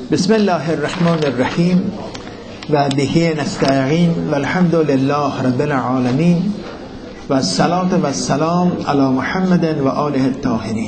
بسم الله الرحمن الرحیم و به نستعین و الحمد لله رب العالمین و الصلاة و السلام علی محمد و آله الطاهرین.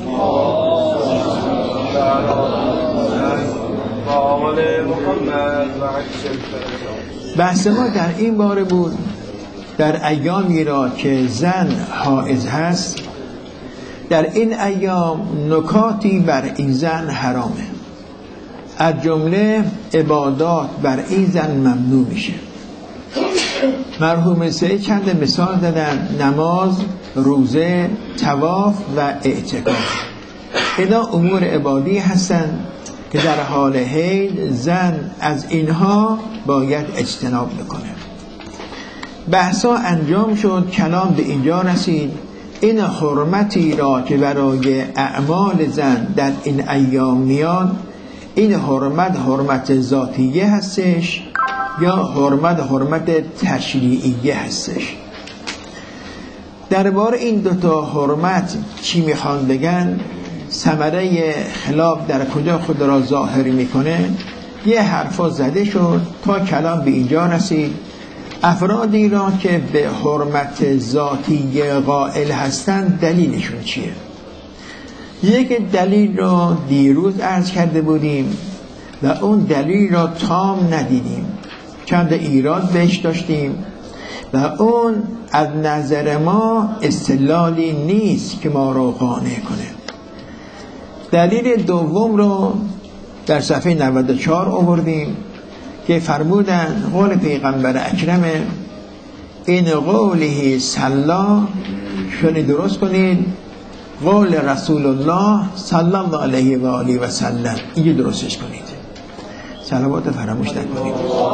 بحث ما در این باره بود در ایامی را که زن حائض هست، در این ایام نکاتی بر این زن حرامه، از جمله عبادات بر این زن ممنوع میشه. مرحوم سید چند مثال دادن: نماز، روزه، طواف و اعتکاف. اینا امور عبادی هستند که در حال حیض زن از اینها باید اجتناب بکنه. بحثا انجام شد، کلام به اینجا رسید این حرمتی را که برای اعمال زن در این ایام میاد، این حرمت ذاتیه هستش یا حرمت تشریعیه هستش. درباره این دوتا حرمت چی میخوان بگن، ثمره خلاف در کجا خود را ظاهر میکنه، یه حرفا زده شد تا کلام به اینجا رسید. افرادی را که به حرمت ذاتیه قائل هستند دلیلشون چیه؟ یک دلیل را دیروز عرض کرده بودیم و اون دلیل را تام ندیدیم، چند ایراد بهش داشتیم و اون از نظر ما استدلالی نیست که ما را قانع کنه. دلیل دوم رو در صفحه 94 آوردیم که فرمودن قول پیغمبر اکرم این قوله صلا، شونی درست کنید، قول رسول الله صلی الله علیه و آله و سلم، اینجا درستش کنید، صلوات فراموش نکنید.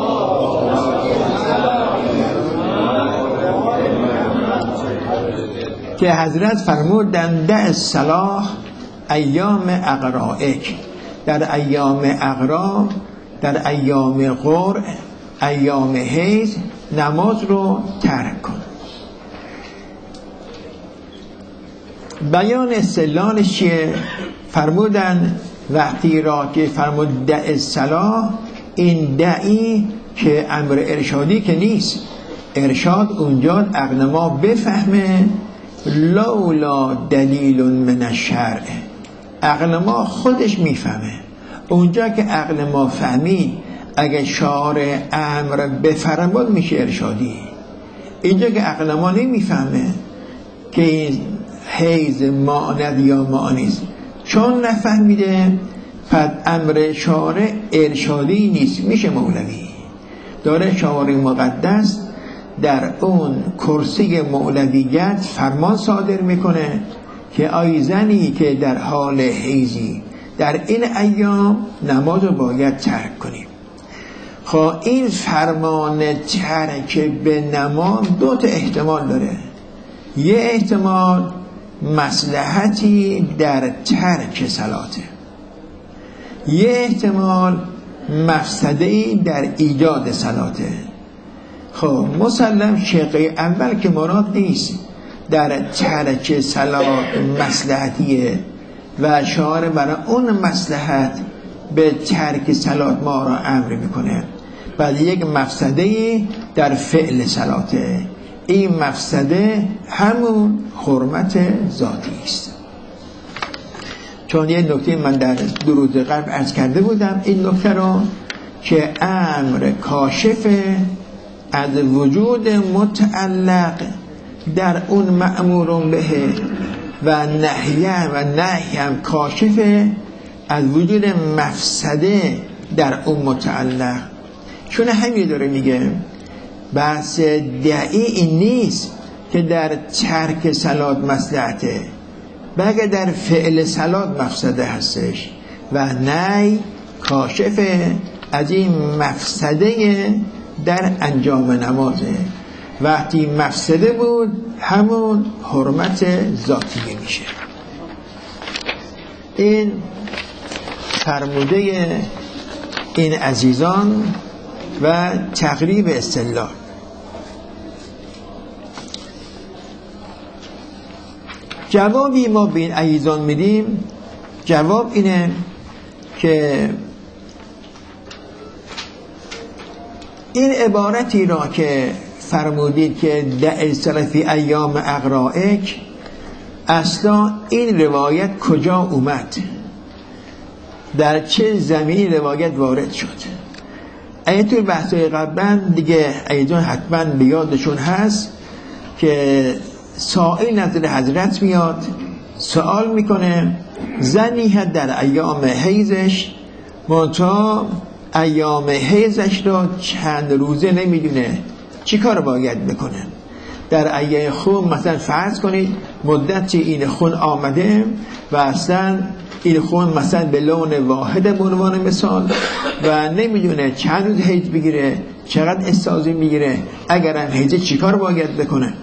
که حضرت فرمودند دع الصلاة ایام اقرائک، در ایام اقرا، در ایام قرء، ایام حیض نماز رو ترک کن. بیان استدلالش چیه؟ فرمودن وقتی را که فرمود دع الصلاة، این دعی که امر ارشادی که نیست، ارشاد اونجا عقل ما بفهمه لولا دلیل من الشرع، عقل ما خودش میفهمه. اونجا که عقل ما فهمید اگه شارع امر بفرمود میشه ارشادی. اینجا که عقل ما نمیفهمه که این حیض ماند یا مانیست، چون نفهمیده پس امر شارع ارشادی نیست، میشه مولوی. داره شارع مقدس در اون کرسی مولویت فرمان صادر میکنه که آی زنی که در حال حیضی در این ایام نماز رو باید ترک کنیم. خب این فرمان ترک به نماز دو تا احتمال داره. یه احتمال مصلحتی در ترک صلاته، یه احتمال مفسده‌ای در ایجاد صلاته. خب مسلم شقه اول که مراد نیست، در ترک صلات مصلحتیه و شارع برای اون مصلحت به ترک صلات ما را امر میکنه. بعد یک مفسده در فعل صلاته، این مفسده همون حرمت ذاتی است. چون یه نکته من در دروز قبل عرض کرده بودم این نکته رو که امر کاشف از وجود متعلق در اون مأمور به و نهی هم کاشف از وجود مفسده در اون متعلق. چون همین داره میگه بحث دعی این نیست که در ترک صلات مصلحته، بلکه در فعل صلات مفسده هستش و نهی کاشف از این مفسده در انجام نمازه. وقتی مفسده بود همون حرمت ذاتیه میشه. این فرموده این عزیزان و تقریب استدلال. جوابی ما به این عزیزان میدیم، جواب اینه که این عبارتی را که فرمودید که دع الصلاة فی ایام اغرائک، اصلا این روایت کجا اومد؟ در چه زمینی روایت وارد شد؟ اگه توی بحثای قبلا دیگه ایضا حتما به یادشون هست که سائل نظر حضرت میاد سوال میکنه زنی هست در ایام حیزش منتها ایام حیزش را چند روزه نمیدونه چی کار باید بکنه؟ در ایام خون مثلا فرض کنید مدتی این خون آمده و اصلا این خون مثلا به لون واحد به عنوان مثال و نمیدونه چند روز حیض بگیره، چقدر استاذی میگیره، اگرم حیض چی کار باید بکنه؟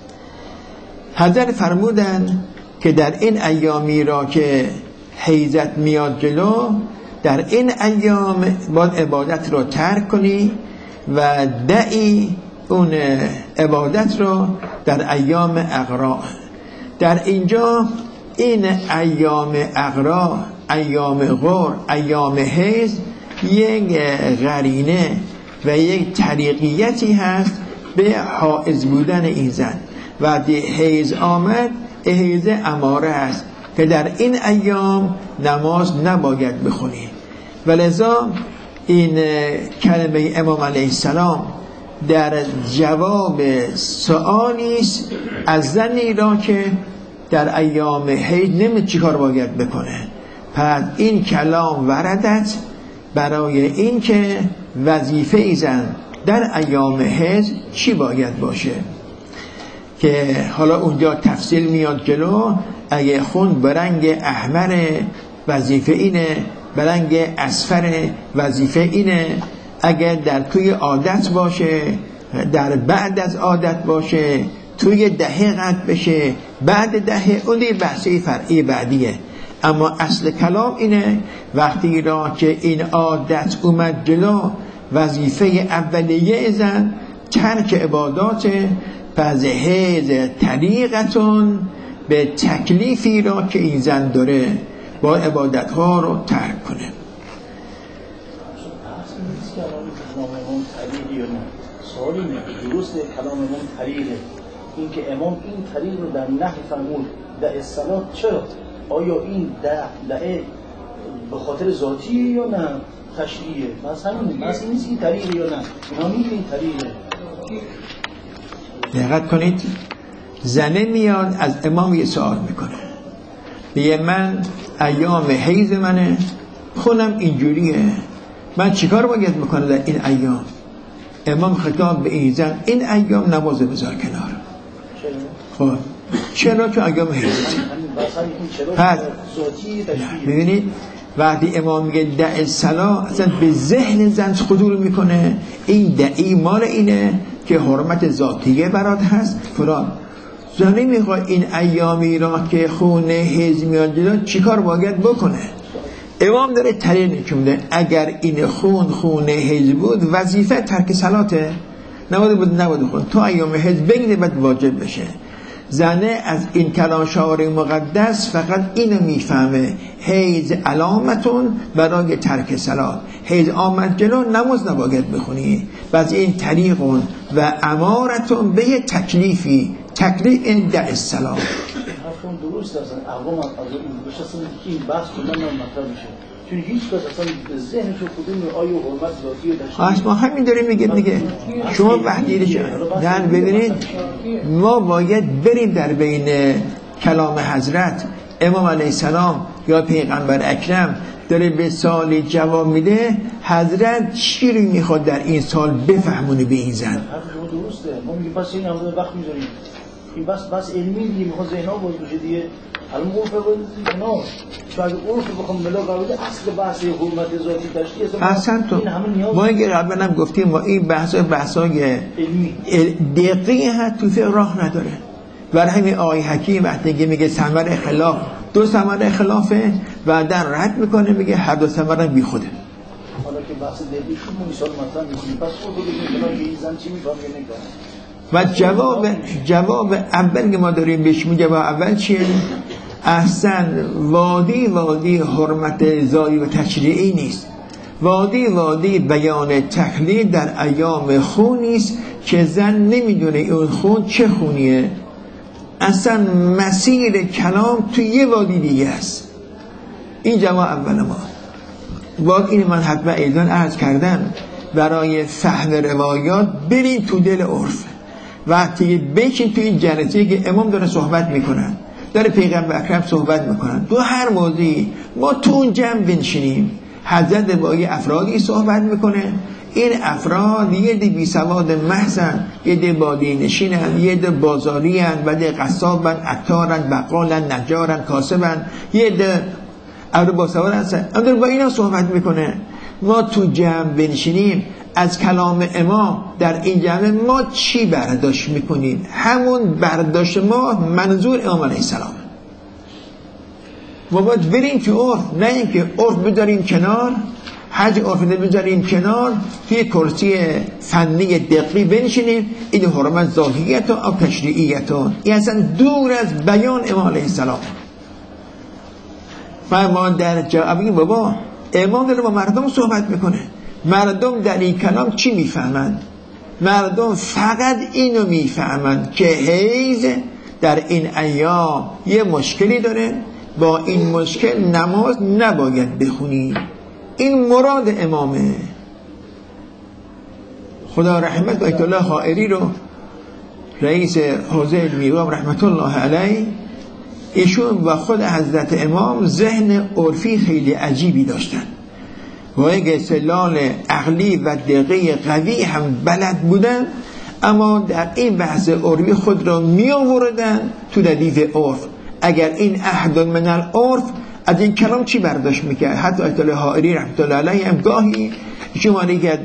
حضرت فرمودن که در این ایامی را که حیضت میاد جلو، در این ایام باید عبادت رو ترک کنی و دعی اون عبادت رو در ایام اغراء. در اینجا این ایام اغراء، ایام غور، ایام حیض یک قرینه و یک طریقیتی هست به حائض بودن این زن. وقتی حیض آمد حیض اماره است که در این ایام نماز نباید بخونی. ولذا این کلمه امام علیه السلام در جواب سؤالی است از زنی را که در ایام حیض نمی چی کار باید بکنه. پس این کلام وردت برای این که وظیفه ای زن در ایام حیض چی باید باشه، که حالا اونجا تفصیل میاد جلو. اگه خون برنگ احمر وظیفه اینه، برنگ اصفر وظیفه اینه. اگه در توی عادت باشه، در بعد از عادت باشه، توی دهه قد بشه، بعد دهه، اون دیگه بحثی فرعی بعدیه. اما اصل کلام اینه وقتی را که این عادت اومد جلو، وظیفه اولیه زن ترک عبادات. پس حیض طریقتون به تکلیفی را که این زن داره با عبادت ها رو ترک کنه. سوالی نه، درست کلام امام طریقه، این که امام این طریق رو در نهی فرمود دع الصلاة، چرا؟ آیا این دعه به خاطر ذاتیه یا نه تشریعه؟ مثلا نیست این طریقه یا نه، اینا میگه این طریقه. دقت کنید، زنه میاد از امام یه سوال میکنه، میگه من ایام حیض منه، خونم اینجوریه، من چیکار باید میکنه در این ایام؟ امام خطاب به این زن این ایام نماز بذار کنار. خب چرا؟ که ایام حیض. پس ببینید وقتی امام میگه دع الصلاة، اصلا به ذهن زن خطور میکنه این دعی مال اینه که حرمت ذاتیه برات هست فلان. زنی میخواد این ایامی را که خون حیض میاد جلو چیکار باید بکنه؟ امام داره طریق نشون میده اگر این خون حیض بود وظیفه ترک صلاته، نباید خون تا ایام حیض بگیره بعد واجب بشه. زنه از این کلام شعار مقدس فقط اینو میفهمه حیض علامتون برای ترک صلات، حیض آمد جلو نماز نباید بخونی. بعد این طریقون و امارتون به یه تکلیفی، تکلیف این دع الصلاة. حرفون درست است. اقوام از این بشه اصلا این بحث کنن مطرح میشه، چون هیچ کس اصلا ذهنشو کدوم آیه حرمت ذاتی داشته. ما همین داریم میگیم دیگه. شما وحدیدش در ببینید، ما باید بریم در بین کلام حضرت امام علیه السلام یا پیغمبر اکرم داره به سال جواب میده، حضرت چی رو میخواد در این سال بفهمونه به این زن. حرف شما درسته. ما میگیم پس این همه وقت میذاریم این بس علمی دیگه، میخواد ذهن‌ها باز بشه دیگه. الان عرف باید نه، شاید عرف بخوام بلا قاعده اصل بحث حرمت ذاتی تشریع اصلا تو ما اگه قبلا هم گفتیم ما این بحثای علمی دقیقی هست تو فقه راه نداره. برای همین آقای حکیم وقتی میگه ثمره خلاف، دو ثمره خلافه و در رد میکنه میگه هر دو ثمره بی خوده. حالا که بحث دقیقی شد مثال مثلا میگیم پس خود بگیم که این زن چی میفهمه نگاه. و جواب اول که ما داریم بهش میگه جواب اول چیه؟ احسن وادی حرمت ذاتی و تشریعی نیست. وادی بیان تکلیف در ایام خونی است که زن نمیدونه اون خون چه خونیه. اصلا مسیر کلام تو یه وادی دیگه است. این جواب اول ما. باید این من حتما ایضا عرض کردم، برای فهم روایات بریم تو دل عرف. وقتی بشین تو این جلسه که امام داره صحبت میکنن، داره پیغمبر اکرم صحبت میکنن، تو هر موضوعی ما تو اون جمع بنشینیم، حضرت با یه افرادی صحبت میکنه، این افراد یه ده بی سواد محضن، یه ده بادی نشینن، یه ده بازاری هن، و ده قصابن، عطارن، بقالن، نجارن، کاسبن، یه ده افراد با سواد هستن، اما با اینا صحبت میکنه. ما تو جمع بنشینیم، از کلام امام در این جمع ما چی برداشت میکنیم؟ همون برداشت ما منظور امام علیه السلام. ما باید بریم تو عرف، نه اینکه عرف بذاریم کنار، حج عرف بذاریم کنار، توی کرسی فنی دقیقی بنشینیم، این حرمت ذاتیت و تشریعیت، این اصلا دور از بیان امام علیه السلام. و ما در جوابی بابا امام داره با مردم صحبت میکنه، مردم در این کلام چی میفهمند؟ مردم فقط اینو میفهمند که حیض در این ایام یه مشکلی داره، با این مشکل نماز نباید بخونی. این مراد امامه. خدا رحمت آیت الله حائری رو، رئیس حوزه علمیه رحمت الله علیه، ایشون و خود حضرت امام ذهن عرفی خیلی عجیبی داشتن و یک استدلال عقلی و دقیق قوی هم بلد بودن، اما در این بحث عرفی خود را می آوردن تو ردیف عرف. اگر این احد من العرف از این کلام چی برداشت میکرد؟ حتی آیت الله حائری رحمت الله علیه هم گاهی شما که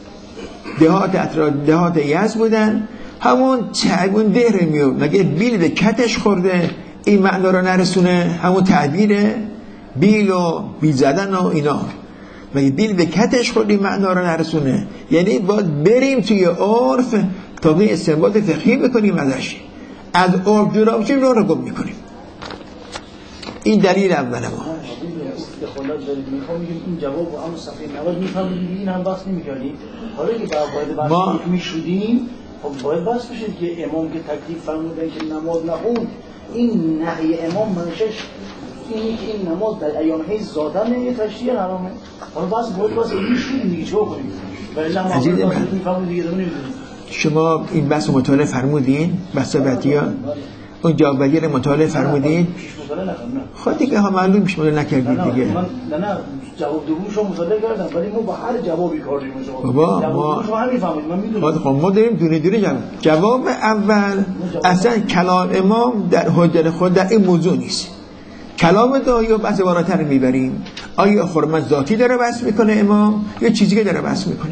دهات یزد بودن، همون تعبون دهره میاد، مگه بیل به کتش خورده این معنا رو نرسونه؟ همون تعبیره، بیل و بیل زدن و اینا، مگه بیل به کتش خورده این معنا رو نرسونه؟ یعنی باید بریم توی عرف تا به استنباط فقهی بکنیم ازش. از عرف جدا بشیم رو گم میکنیم. این دلیل اول ما. دخالت دارید میخوام میگم این جواب و همون صفحه 90 میفهمید، این هم بحث نمی‌کردید. حالا که باید بحث میشودیم، خب باید بحث بشید که امام که تکلیف فرمودن که نماز نخون، این نهی امام منشش اینی که این نماز در ایام حیض زادن یه تشریع حرامه. حالا باید میشودیم دیگه چه کنیم؟ ولی ما میفهمید دیگه نمی‌دونیم. شما این بحث مطالعه فرمودین؟ بحث بعدی‌ها اون جواب بدی رو مطالعه فرمودین؟ خود دیگه ها معلوم میشه مطالعه نکردید دیگه. نه جواب دومشو مطالعه کردم، ولی ما با هر جوابی کار داریم. بابا ما همین فهمید، من میدونم. خب ما داریم دونه دونه جواب اول اصلا کلام امام در حجت خود در این موضوع نیست. کلام دایی و بحث بالاتر میبریم. آیا حرمت ذاتی داره بحث میکنه امام یا چیزی که داره بحث میکنه؟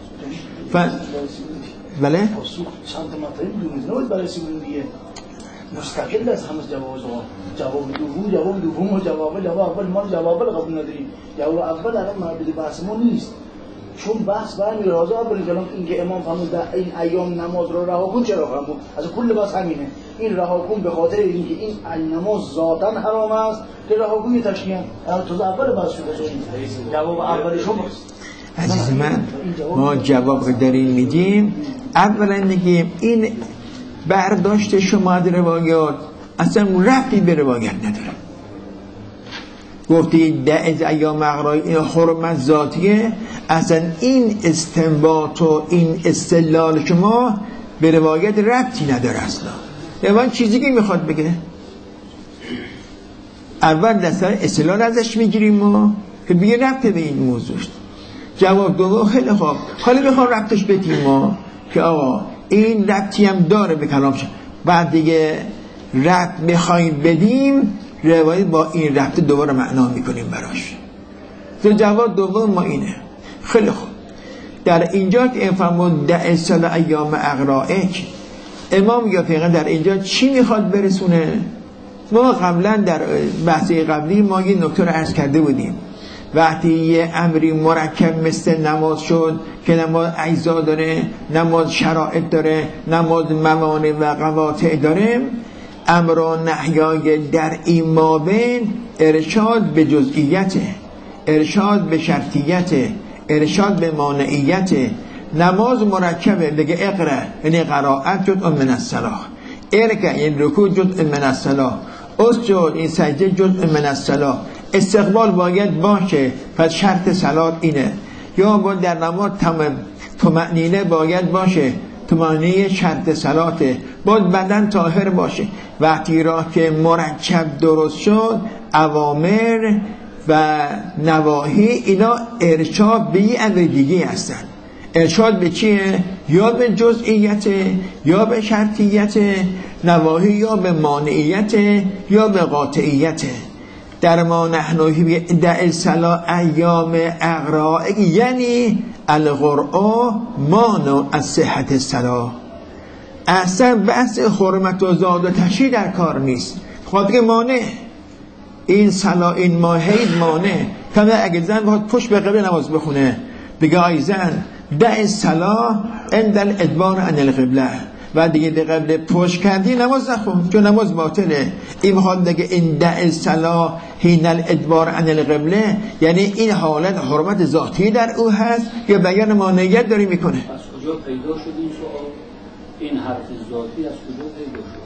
بله؟ چند تا مطلب دونید برای سیمونیه مستقل از همه جواب دوم و جواب اول. ما جواب قبول نداریم. جواب اول الان مربوط بحث ما نیست، چون بحث برمیگرده از اول کلام اینکه امام فرمود در این ایام نماز رو رها کن. چرا فرمود؟ از کل بحث همینه، این رها کن به خاطر اینکه این نماز ذاتاً حرام است که رها کن تشریع. تو اول بحث شده جواب اول شماست. عزیز من، ما جواب داریم میدیم. اولا میگیم این برداشت شما از روایات اصلا ربطی به روایت نداره. گفتی در ایام اغرای حرمت ذاتیه، اصلا این استنباط و این استدلال شما به روایت ربطی نداره. اصلا روایت چیزی که میخواد بگه اول دسته استدلال ازش میگیریم ما که بگه ربط به این موضوع. جواب دوم خیلی خوب، حالا میخوام ربطش بدیم ما که آقا این ربطی هم داره به کلام شد، بعد دیگه ربط میخوایم بدیم، روایت با این ربط دوباره معنا میکنیم براش. تو جواب دوم ما اینه. خیلی خوب، در اینجا که این فرمود در سال ایام اغرائک، امام یا پیغمبر در اینجا چی میخواد برسونه؟ ما قبلا در بحث قبلی ما یه نکته رو عرض کرده بودیم. وقتی یه امری مرکب مثل نماز شد که نماز اجزا داره، نماز شرائط داره، نماز موانع و قواطع داره، امر و نهیای در این مابین ارشاد به جزئیت، ارشاد به شرطیت، ارشاد به مانعیت. نماز مرکبه، بگه اقرا یعنی قرائت جزء من الصلاة، ارکع یعنی رکوع جزء من الصلاة، اسجد این سجده جزء من الصلاة. استقبال باید باشه، پس شرط صلات اینه. یا با در نماز طمأنینه باید باشه، طمأنینه شرط صلاته. باید بدن طاهر باشه. وقتی را که مرکب درست شد، اوامر و نواهی اینا ارشاد به یه امر دیگه هستن. ارشاد به چیه؟ یا به جزئیت، یا به شرطیت، نواهی یا به مانعیت، یا به قاطعیت. در ما نحنوی دع الصلاة ایام اقراء یعنی القرآن مانع از صحت الصلاة. اصلا بحث حرمت و زاد و تشریع در کار نیست، خاطر مانع این صلاة این ماهید مانع. کما اگه زن باید پشت به قبله نماز بخونه، بگه آی زن دع الصلاة عند الادبار عن القبله، و دیگه به قبله پشت کردی نماز نخون چون نماز باطله. این حال دیگه این دع الصلاة حین الادبار عن القبله یعنی این حالت حرمت ذاتی در او هست یا بیان مانعیت داری میکنه. از کجا پیدا شد این سوال؟ این حرف ذاتی از کجا پیدا شد؟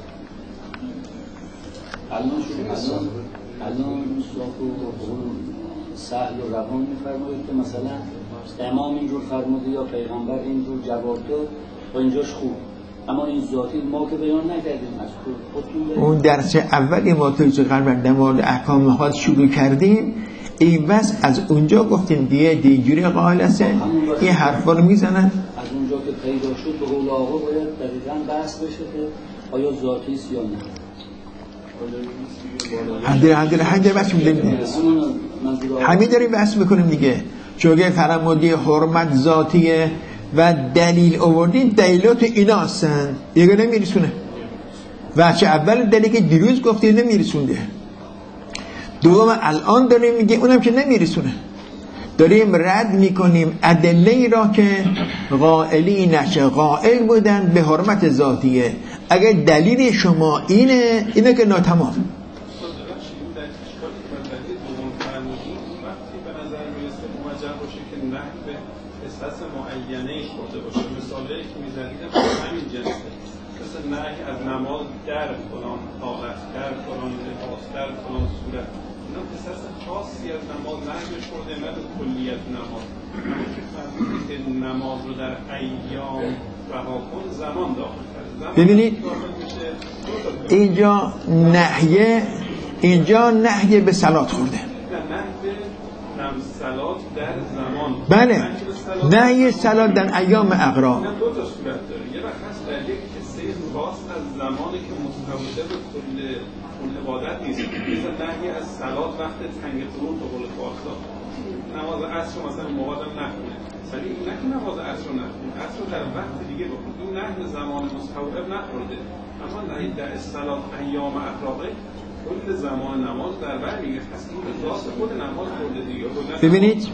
الان صاف و سهل و روان میفرمایید که مثلا امام اینجور فرموده یا پیغمبر اینجور جواب داد و اینجاش خوب، اما این ذاتی ما که بیان نکردیم. از خودتون اون درس اولی ما توی قرار در مورد احکام حال شروع کردیم، این بس از اونجا گفتیم دیگری قائل است این حرفا رو میزنن. از اونجا که پیدا شد به قول آقا باید دقیقاً بحث بشه که آیا ذاتی است یا نه. همین بحث می‌کنیم، همین داریم بحث میکنیم دیگه. چون که فرمودی حرمت ذاتیه و دلیل آوردین، دلیلات اینا هستن دیگه نمیرسونه. وجه اول دلیلی که دیروز گفتید نمیرسونده، دوم الان داریم میگه اونم که نمیرسونه. داریم رد میکنیم ادله ای را که قائلی نشه قائل بودن به حرمت ذاتیه. اگر دلیل شما اینه که ناتمام. مثالی که میزنید همین جنسه، مثل نهی از نماز در فلان حالت، در فلان لباس، در فلان صورت، اینا قصص خاصی از نماز نهی شده، نه به کلیت نماز. همون که فرمودید که نماز رو در ایام رها کن، زمان داخل کرده. ببینید اینجا نهی به صلات خورده. صلات در زمان، بله، نهی صلات در ایام اقرا. دو تا صورت داره. یه وقت هست در یک قصه خاص از زمانی که مستوجب به کل اون عبادت نیست، مثل نهی از صلات وقت تنگ قرون به قول فارسا، نماز عصر مثلا موقعم نخونه، ولی نه که نماز عصر نخونه، عصر در وقت دیگه بخونه، اون نهی زمان مستوجب نخورده. اما نهی در صلات ایام اقرا کل زمان نماز در بر میگه، پس این به ذات خود نماز خورده دیگه. ببینید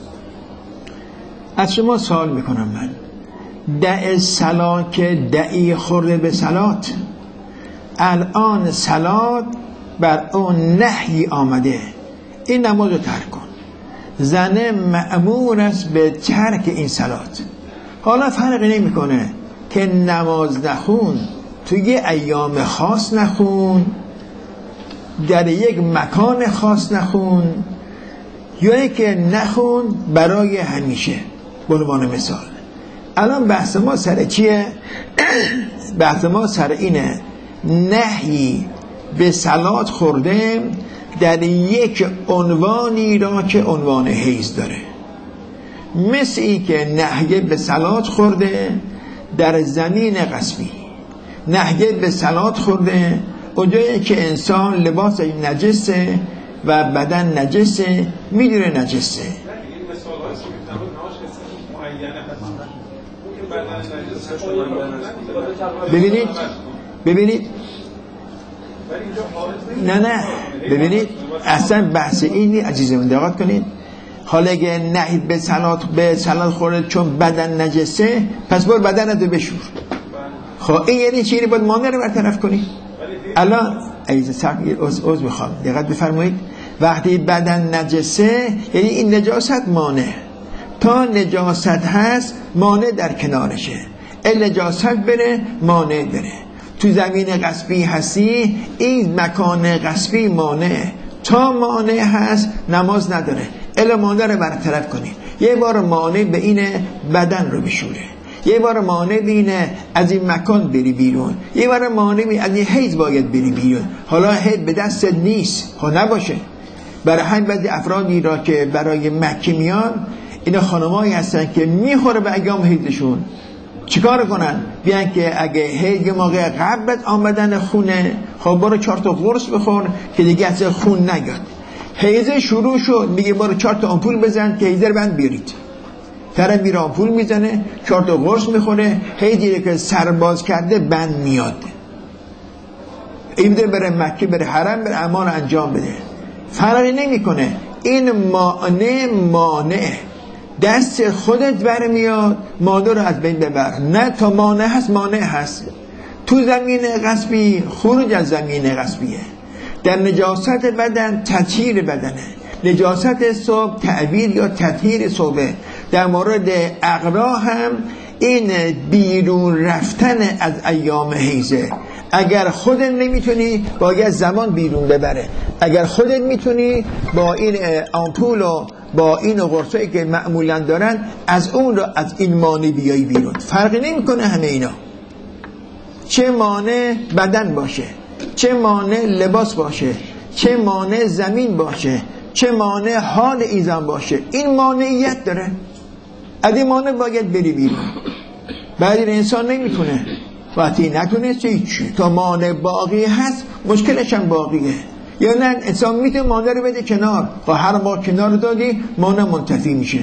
از شما سوال میکنم من، دع صلات که دعی خورده به صلات، الان صلات بر اون نهی آمده این نماز رو ترک کن، زن مأمور است به ترک این صلات. حالا فرقی نمیکنه که نماز نخون توی ایام خاص نخون، در یک مکان خاص نخون، یا اینکه نخون برای همیشه. به عنوان مثال الان بحث ما سر چیه؟ بحث ما سر اینه نهی به صلات خورده در یک عنوانی را که عنوان حیض داره، مثل این که نهی به صلات خورده در زمین غصبی، نهی به صلات خورده اونجایی که انسان لباس نجسه و بدن نجسه، میدونه نجسه. ببینید نه ببینید اصلا بحث اینی عزیزم دقت کنید. حالا اگه نهید به صلات خورده چون بدن نجسه، پس باید بدن رو بشور. خب این یعنی چی؟ باید مانع رو برطرف کنید. الان عذر میخوام دقت بفرمایید، وقتی بدن نجسه یعنی این نجاست مانع، تا نجاست هست مانع در کنارشه، نجاست بره مانع بره. تو زمین غصبی هستی، این مکان غصبی مانع، تا مانع هست نماز نداره. الا مانع رو برطرف کنی. یه بار مانع به این بدن رو بشوره، یه بار مانع بینه از این مکان بری بیرون، یه بار مانع بینه از این حیض باید بری بیرون. حالا حیض به دست نیست، خب نباشه. برای همین بعضی افرادی را که برای مکه میان، اینا خانمایی هستن که میخوره به ایام حیضشون، چیکار کنن؟ بیان که اگه حیض موقع قبل آمدن خونه، خب برو 4 تا قرص بخور که دیگه از خون نگاد. حیض شروع شد، میگه برو 4 تا آمپول بزن که حیض رو بند بیارید. طرف میره آمپول میزنه، 4 تا قرص میخوره، حیضی که سرباز کرده بند میاد. این بره مکه، بره حرم، بره اعمال انجام بده، فرقی نمیکنه. این مانع دست خودت برمیاد، مانع رو از بین ببر. نه تا مانع هست، مانع هست. تو زمین غصبی، خروج از زمین غصبیه. در نجاست بدن تطهیر بدنه، نجاست صبح تعبیر یا تطهیر صبح. در مورد اغرا هم این بیرون رفتن از ایام حیزه. اگر خودت نمیتونی باید زمان بیرون ببره، اگر خودت میتونی با این آمپول و با این قرصایی که معمولا دارن از اون رو از این مانع بیایی بیرون. فرقی نمیکنه همه اینا، چه مانع بدن باشه، چه مانع لباس باشه، چه مانع زمین باشه، چه مانع حال ایزان باشه، این مانعیت داره. از این مانع باید بری بیرون. بعد این انسان نمیتونه، وقتی نتونست هیچی، تا مانع باقی هست مشکلش هم باقیه. یا نه انسان میتونه مانع رو بده کنار، و هر بار کنار دادی مانع منتفی میشه.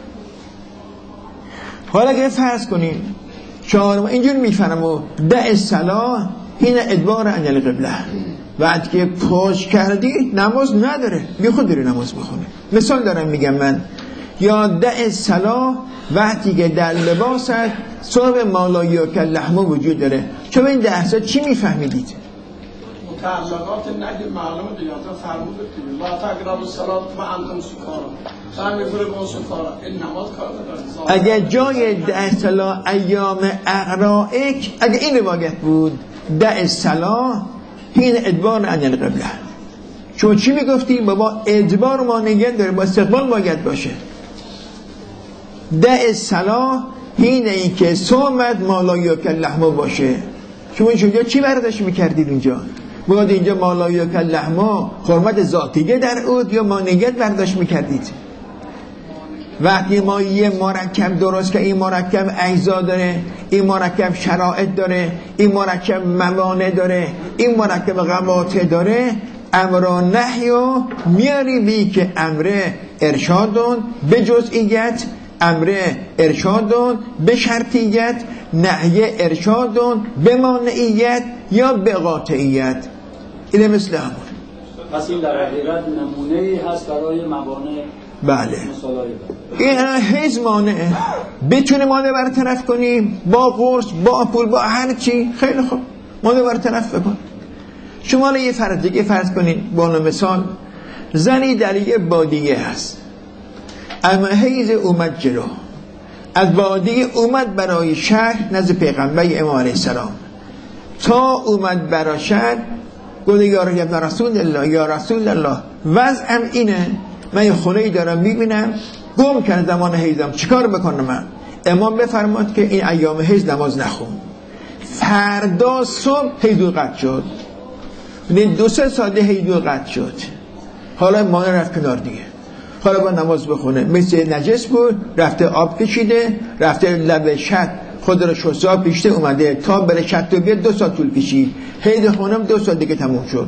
حالا اگه فرض کنیم چهارم اینجور میفرمو دع الصلاة این ادبار عن القبله، وقتی که پشت کردی نماز نداره، بیخود داری نماز بخونه. مثال دارم میگم من، یا دع الصلاة وقتی که در لباست صبح مالایی که لحمه وجود داره. چون این دهسا چی میفهمیدید؟ متعلقات نگه معلومه دیگه فرمود دیگه لا تقربوا الصلاة وانتم سکارا، فهمیفره با سکارا، این نماز کار داره. اگه جای دع الصلاة ایام اغرائک، اگه این روایت بود دع الصلاة این ادبار عن القبله، چون چی میگفتی؟ بابا ادبار مانعیت داره، با استقبال باید باشه. دع الصلاة اینه که صومت مالایی که لحمه باشه. شما اینجا چی برداشت میکردید اینجا؟ باید اینجا مالایی که لحمه حرمت ذاتیه در اود یا مانعیت برداشت میکردید؟ وقتی ما یه مرکب درست که این مرکب اجزا داره، این مرکب شرائط داره، این مرکب موانع داره، این مرکب قواطع داره، امر و نهی و میاری بی که امر ارشادون به جزئیت، امر ارشادون به شرطیت، نهی ارشادون به مانعیت یا به قاطعیت. اینه مثل همون. پس این در حقیقت نمونه‌ای هست برای موانع. بله این حیث مانعه، بتونه مانع برطرف کنیم با قرص، با پول، با هر چی، خیلی خوب مانع برطرف بکن. شما یه فرض دیگه فرض کنین، با مثال زنی در یه بادیه هست، اما حیض اومد جلو، از بادیه اومد برای شهر نزد پیغمبر امام علیه السلام. تا اومد برای شهر گفت یا رسول الله، یا رسول الله وضعم اینه، من یه خونه‌ای دارم میبینم گم کنه زمان حیضم، چیکار بکنم من؟ امام بفرماد که این ایام حیض نماز نخون. فردا صبح حیض قطع شد، 2-3 ساعت حیض قطع شد، حالا مانع رفت کنار دیگه، حالا با نماز بخونه. مثل نجس بود، رفته آب کشیده، رفته لب شط خود را شسته پیشته اومده تا بره شط و بیاد، 2 ساعت طول کشید. حیض خونم 2 ساعت دیگه تموم شد.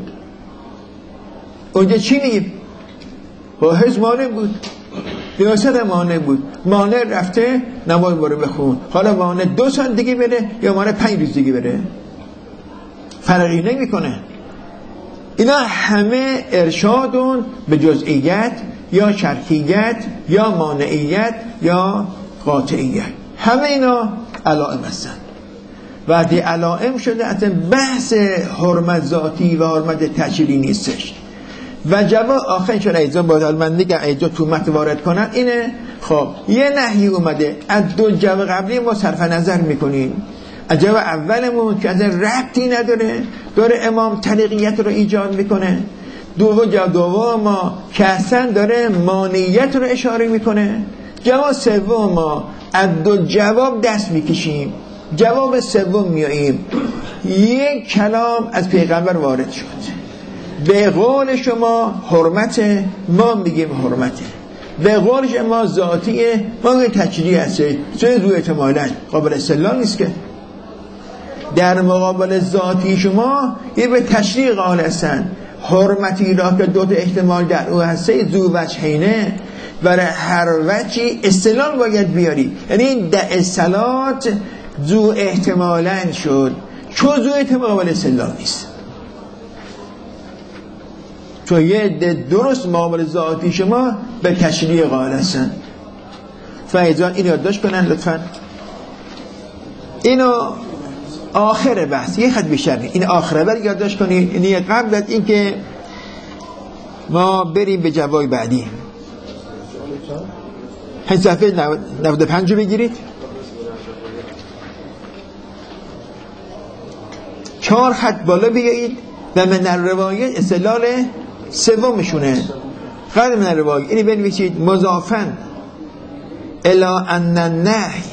اونجا چی میگیم؟ حیض مانع بود، ریاست مانع بود، مانع رفته نماز برو بخون. حالا مانع 2 سال دیگه بره یا مانع 5 روز دیگه بره، فرقی نمی کنه. اینا همه ارشادون به جزئیت یا شرطیت یا مانعیت یا قاطعیت، همه اینا علائم هستن. وقتی علائم شده اصلا بحث حرمت ذاتی و حرمت تشریعی نیستش. و جواب آخرین شده ایزان باید من دیگه ایجا تو متن وارد کنن اینه خب یه نهی اومده، از دو جو قبلی ما صرف نظر میکنیم. از جو اولمون که از ربطی نداره، داره امام طریقیت رو ایجاد میکنه. جو دوم ما که اصلا داره مانعیت رو اشاره میکنه. جواب سوم ما از دو جواب دست میکشیم، جواب سوم میاییم. یک کلام از پیغمبر وارد شد، به قول شما حرمته، ما میگیم حرمته. به قول شما ذاتیه، ما میگیم تشریعی هسته. چه دو احتمالاً قابل استدلال نیست که. در مقابل ذاتی شما یه به تشریع قائل هستن. حرمتی را که دو تا احتمال در او هسته ذو وجهینه، برای هر وجهی استدلال باید بیاری. یعنی این اصالات ذو احتمالاً شد، چون ذو احتمال قابل استدلال نیست. چون یه درست مقابل ذاتی شما به تشریع قائل هستن. فایزان اینو یادداشت کنن لطفاً. اینو آخر بحث، یه خط بیشتر نیست، این آخر بر یادداشت کنید. یعنی قبل از این که ما بریم به جواب بعدی، همین صفحه 95 رو بگیرید. 4 خط بالا بیایید و من الروایت استدلال سومشونه. قبل من الروایت اینی بنویسید مضافن الی ان النهی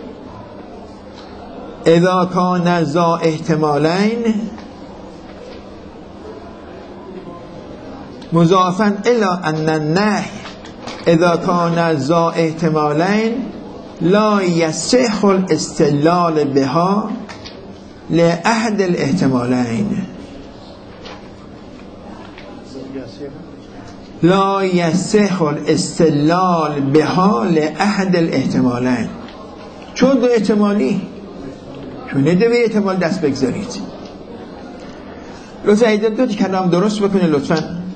اذا کان ذا احتمالین، مضافن الی ان النهی اذا کان ذا احتمالین لا یصح الاستدلال بها لأحد الاحتمالین. لا یصح الاستدلال بها لأحد الاحتمالین. چون دو احتمالی، چون نده به احتمال دست بگذارید. لطفا ایده دو کلام درست بکنه لطفا.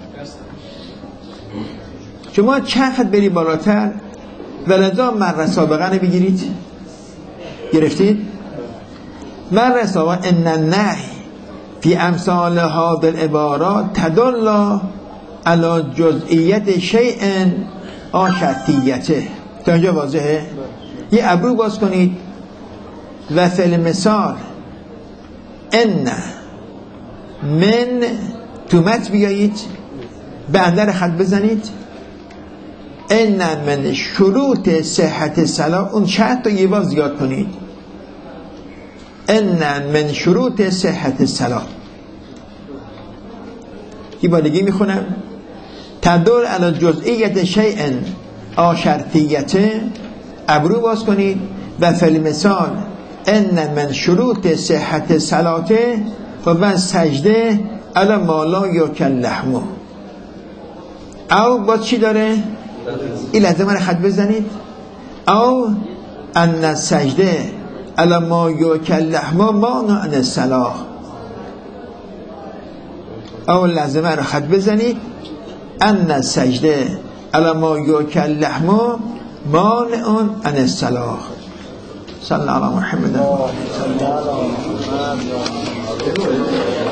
شما چند خط بری بالاتر ولذا مر سابقه بگیرید. گرفتید؟ مر سابقه ان النهی فی امثال هذه العبارات تدل علی جزئیت شیء آشتیته. تا اینجا واضحه؟ یه ابرو باز کنید. و فی المثال ان من تومت بیایید، به اندر خط بزنید. ان من شروط صحت صلاح، اون چند تا یه باز زیاد کنید. ان من شروط صحت صلاح. یه بار دیگه میخونم. تدل علی جزئیت شیء آشرطیته، ابرو باز کنید. و فی المثال ان من شروط صحت صلاته و سجده علی ما لا یاکل لحمه. او باز چی داره؟ این لحظه من خط بزنید. او ان سجده علی ما یاکل لحمه مانع عن الصلاة. او لحظه من خط بزنید. ان سجده علی ما یاکل لحمه مانع عن الصلاة. صلی الله علی محمد.